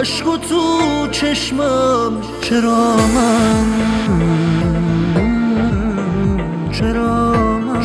عشق تو چشمم. چرا من چرا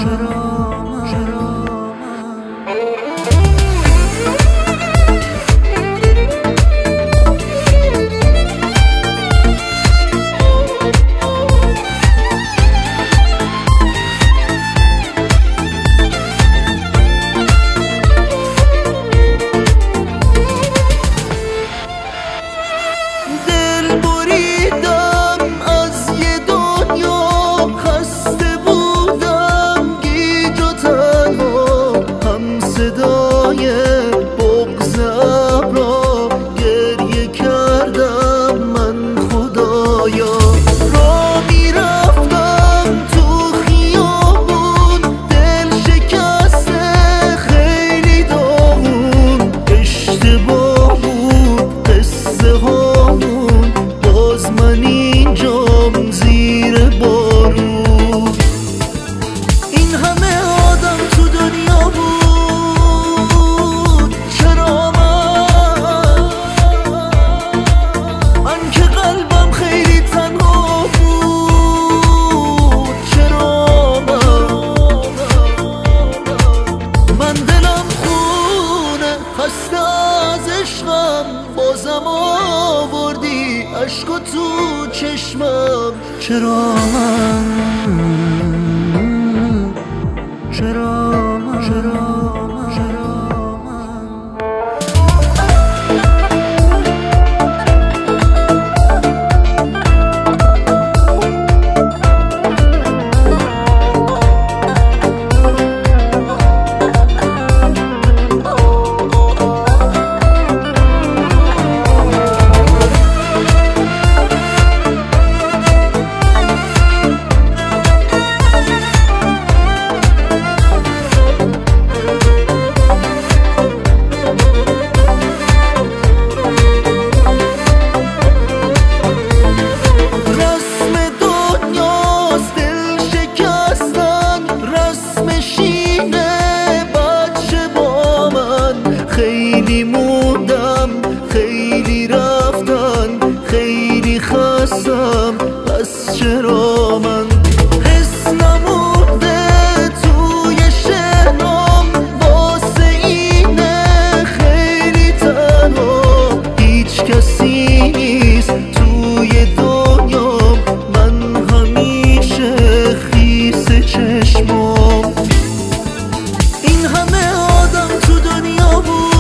بازم آوردی عشق تو چشمم. چرا من چرا خیلی موندم، خیلی رفتن، خیلی خستم، پس چرا من حس نمونده توی شهرام واسه اینه خیلی تنها. هیچ کسی نیست توی دنیام، من همیشه خیس چشمام. این همه آدم تو دنیا بود،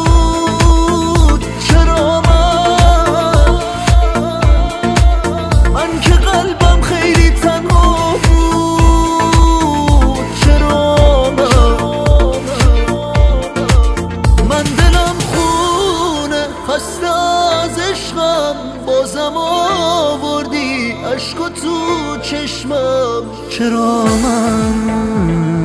بازم آوردی عشق تو چشمم. چرا من